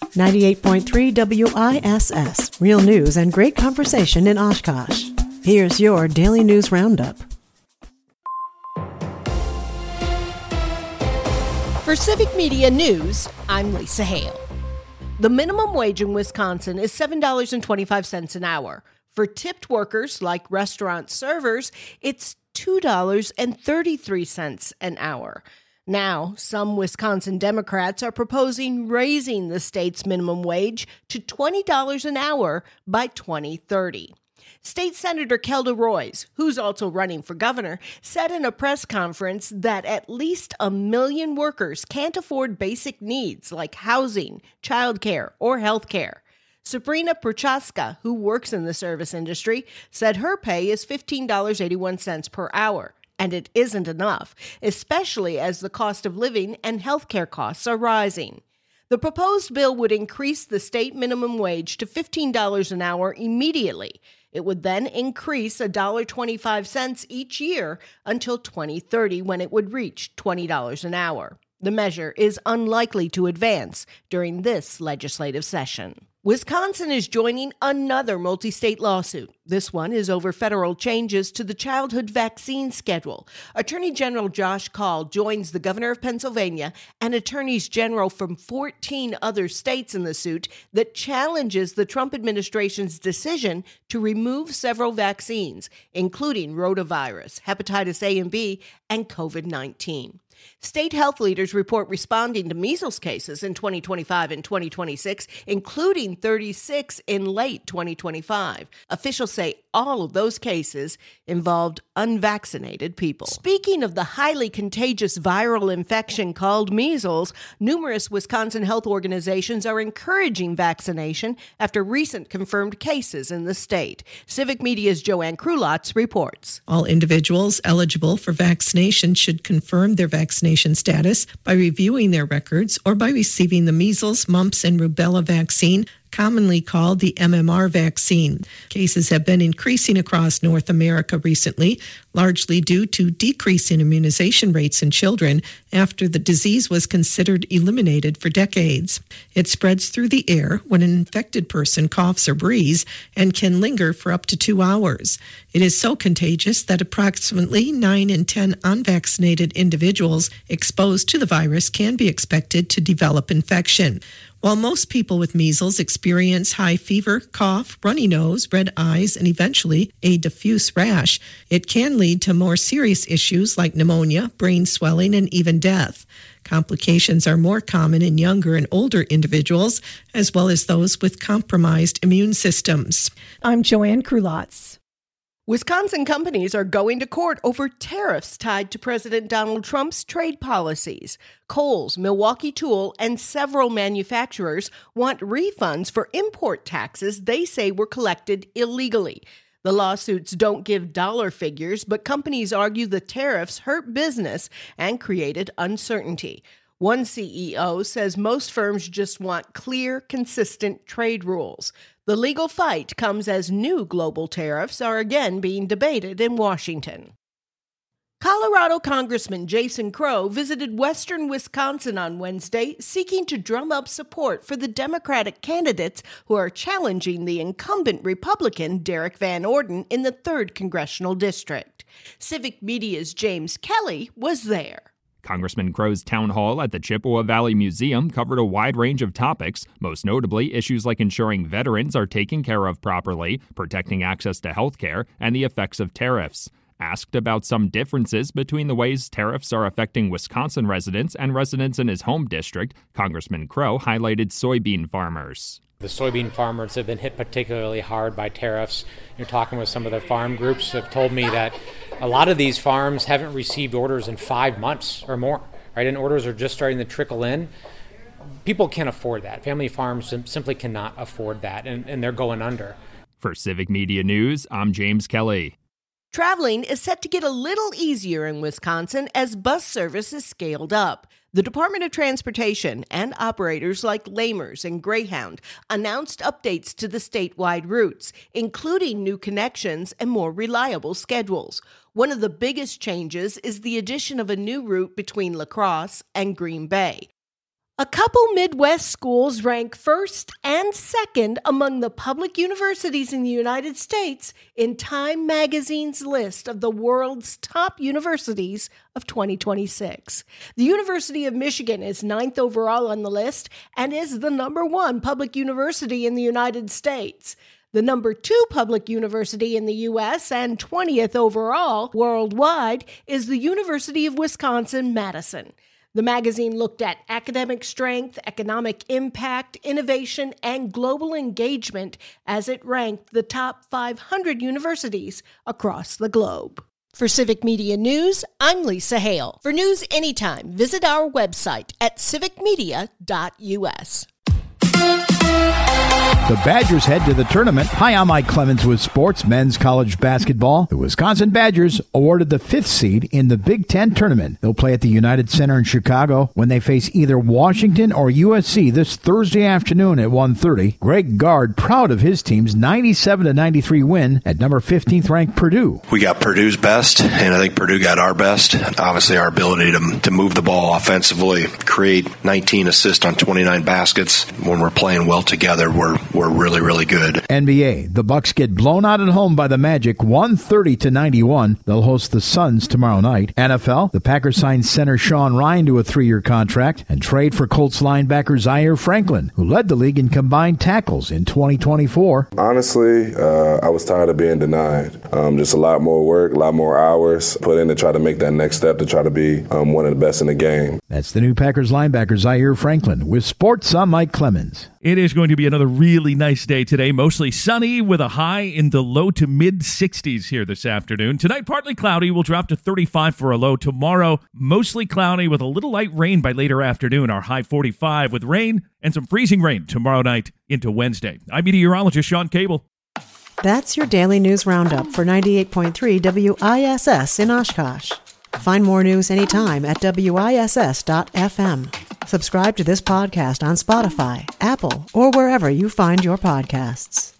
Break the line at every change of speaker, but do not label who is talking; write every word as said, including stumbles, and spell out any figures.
ninety-eight point three W I S S, real news and great conversation in Oshkosh. Here's your Daily News Roundup.
For Civic Media News, I'm Lisa Hale. The minimum wage in Wisconsin is seven dollars and twenty-five cents an hour. For tipped workers like restaurant servers, it's two dollars and thirty-three cents an hour. Now, some Wisconsin Democrats are proposing raising the state's minimum wage to twenty dollars an hour by twenty thirty. State Senator Kelda Roys, who's also running for governor, said in a press conference that at least a million workers can't afford basic needs like housing, childcare, or health care. Sabrina Prochaska, who works in the service industry, said her pay is fifteen dollars and eighty-one cents per hour, and it isn't enough, especially as the cost of living and healthcare costs are rising. The proposed bill would increase the state minimum wage to fifteen dollars an hour immediately. It would then increase one dollar and twenty-five cents each year until twenty thirty, when it would reach twenty dollars an hour. The measure is unlikely to advance during this legislative session. Wisconsin is joining another multi-state lawsuit. This one is over federal changes to the childhood vaccine schedule. Attorney General Josh Kaul joins the governor of Pennsylvania and attorneys general from fourteen other states in the suit that challenges the Trump administration's decision to remove several vaccines, including rotavirus, hepatitis A and B, and covid nineteen. State health leaders report responding to measles cases in twenty twenty-five and twenty twenty-six, including thirty-six in late twenty twenty-five. Officials say all of those cases involved unvaccinated people. Speaking of the highly contagious viral infection called measles, numerous Wisconsin health organizations are encouraging vaccination after recent confirmed cases in the state. Civic Media's Joanne Krulotz reports.
All individuals eligible for vaccination should confirm their vaccination status by reviewing their records or by receiving the measles, mumps, and rubella vaccine, commonly called the M M R vaccine. Cases have been increasing across North America recently, largely due to decrease in immunization rates in children after the disease was considered eliminated for decades. It spreads through the air when an infected person coughs or breathes and can linger for up to two hours. It is so contagious that approximately nine in ten unvaccinated individuals exposed to the virus can be expected to develop infection. While most people with measles experience high fever, cough, runny nose, red eyes, and eventually a diffuse rash, it can lead to more serious issues like pneumonia, brain swelling, and even death. Complications are more common in younger and older individuals, as well as those with compromised immune systems.
I'm Joanne Krulotz.
Wisconsin companies are going to court over tariffs tied to President Donald Trump's trade policies. Kohl's, Milwaukee Tool, and several manufacturers want refunds for import taxes they say were collected illegally. The lawsuits don't give dollar figures, but companies argue the tariffs hurt business and created uncertainty. One C E O says most firms just want clear, consistent trade rules. The legal fight comes as new global tariffs are again being debated in Washington. Colorado Congressman Jason Crow visited western Wisconsin on Wednesday, seeking to drum up support for the Democratic candidates who are challenging the incumbent Republican Derek Van Orden in the third Congressional District. Civic Media's James Kelly was there.
Congressman Crow's town hall at the Chippewa Valley Museum covered a wide range of topics, most notably issues like ensuring veterans are taken care of properly, protecting access to health care, and the effects of tariffs. Asked about some differences between the ways tariffs are affecting Wisconsin residents and residents in his home district, Congressman Crow highlighted soybean farmers.
The soybean farmers have been hit particularly hard by tariffs. You're talking with some of the farm groups have told me that a lot of these farms haven't received orders in five months or more, right? And orders are just starting to trickle in. People can't afford that. Family farms simply cannot afford that, and, and they're going under.
For Civic Media News, I'm James Kelly.
Traveling is set to get a little easier in Wisconsin as bus service is scaled up. The Department of Transportation and operators like Lamers and Greyhound announced updates to the statewide routes, including new connections and more reliable schedules. One of the biggest changes is the addition of a new route between La Crosse and Green Bay. A couple Midwest schools rank first and second among the public universities in the United States in Time Magazine's list of the world's top universities of twenty twenty-six. The University of Michigan is ninth overall on the list and is the number one public university in the United States. The number two public university in the U S and twentieth overall worldwide is the University of Wisconsin-Madison. The magazine looked at academic strength, economic impact, innovation, and global engagement as it ranked the top five hundred universities across the globe. For Civic Media News, I'm Lisa Hale. For news anytime, visit our website at civic media dot u s.
The Badgers head to the tournament. Hi, I'm Mike Clemens with sports men's college basketball. The Wisconsin Badgers awarded the fifth seed in the Big Ten tournament. They'll play at the United Center in Chicago when they face either Washington or U S C this Thursday afternoon at one thirty. Greg Gard proud of his team's ninety-seven to ninety-three win at number fifteenth ranked Purdue.
We got Purdue's best, and I think Purdue got our best. Obviously, our ability to, to move the ball offensively, create nineteen assists on twenty-nine baskets. When we're playing well together, we're we're really, really good.
N B A, the Bucks get blown out at home by the Magic one thirty to ninety-one. They'll host the Suns tomorrow night. N F L, the Packers signed center Sean Rhyan to a three-year contract and trade for Colts linebacker Zaire Franklin, who led the league in combined tackles in twenty twenty-four.
Honestly, uh, I was tired of being denied. Um, just a lot more work, a lot more hours put in to try to make that next step to try to be um, one of the best in the game.
That's the new Packers linebacker Zaire Franklin. With sports, I'm Mike Clemens.
It is going to be another really nice day today, mostly sunny with a high in the low to mid sixties here this afternoon. Tonight, partly cloudy, will drop to thirty-five for a low. Tomorrow, mostly cloudy with a little light rain by later afternoon. Our high forty-five with rain and some freezing rain tomorrow night into Wednesday. I'm meteorologist Sean Cable.
That's your daily news roundup for ninety-eight point three W I S S in Oshkosh. Find more news anytime at W I S S dot F M. Subscribe to this podcast on Spotify, Apple, or wherever you find your podcasts.